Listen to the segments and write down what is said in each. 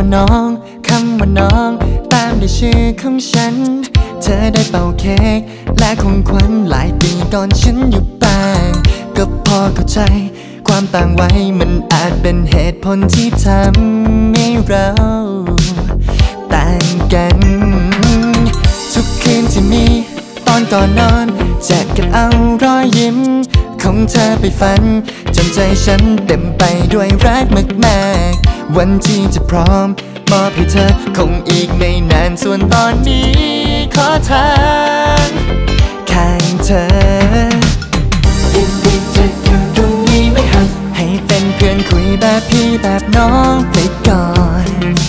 น้องคำว่าน้องตามด้วยชื่อของฉันเธอได้เป่าเค้กและของขวัญหลายปีก่อนฉันอยู่บ้านก็พอเข้าใจความต่างวัยมันอาจเป็นเหตุผลที่ทำให้เราต่างกันทุกคืนที่มีตอนก่อนนอนจะเก็บเอารอยยิ้มของเธอไปฝันจนใจฉันเต็มไปด้วยรักมากๆวันที่จะพร้อมมอบให้เธอคงอีกไม่นานส่วนตอนนี้ขอทางข้างเธอยินดีจะอยู่ตรงนี้ไม่ห่างให้เป็นเพื่อนคุยแบบพี่แบบน้องไปก่อน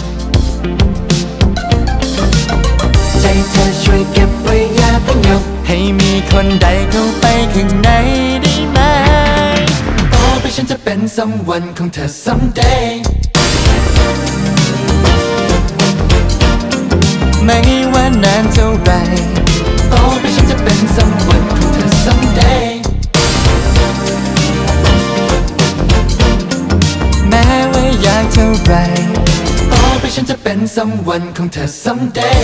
ใจเธอช่วยเก็บไว้อย่าเพิ่งยกให้มีคนใดเข้าไปข้างในได้ไหมต่อไปฉันจะเป็น someone ของเธอ someday ไม่ว่านานเท่าไรต่อไปฉันจะเป็น someone ของเธอ someday แม้ว่าอยากเท่าไรต่อไปฉันจะเป็น someone ของเธอ someday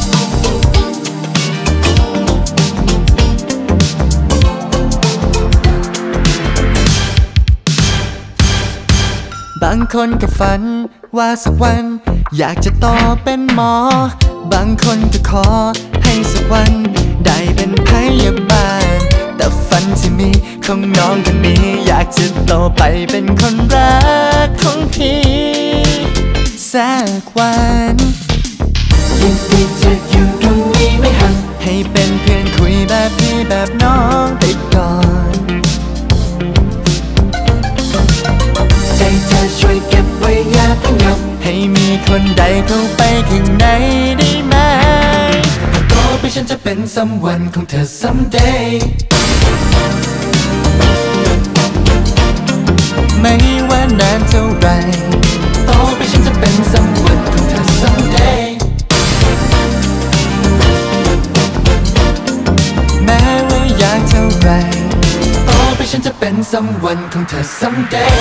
บางคนก็ฝันว่าสักวันอยากจะต่อเป็นหมอบางคนก็ขอให้สักวันได้เป็นพยาบาลแต่ฝันที่มีของน้องคนนี้อยากจะโตไปเป็นคนรักของพี่สักวันยินดีจะอยู่ตรงนี้ไม่ห่างให้เป็นเพื่อนคุยแบบพี่แบบน้องไปก่อนใจเธอช่วยเก็บไว้อย่าเพิ่งยกให้มีคนใดเข้าไปข้างในได้ไหมต่อไปฉันจะเป็น someone ของเธอ someday ไม่ว่านานเท่าไรต่อไปฉันจะเป็น someone ของเธอ someday แม้ว่าอยากเท่าไรต่อไปฉันจะเป็น someone ของเธอ someday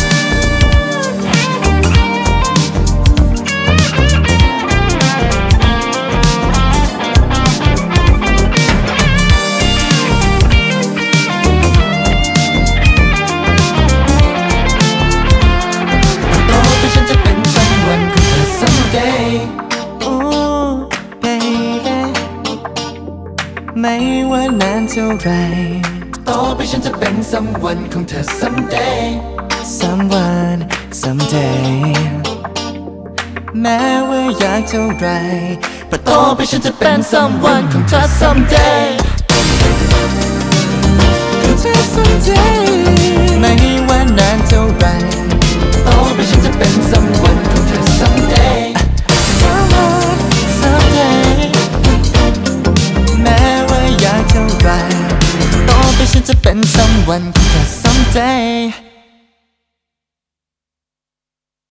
ไม่ว่านานเท่าไรต่อไปฉันจะเป็น someone ของเธอ someday someone someday แม้ว่าอยากเท่าไรแต่ต่อไปฉันจะเป็น someone ของเธอ someday ของเธอ someday ไม่ว่านานเท่าไรต่อไปฉันจะเป็น someone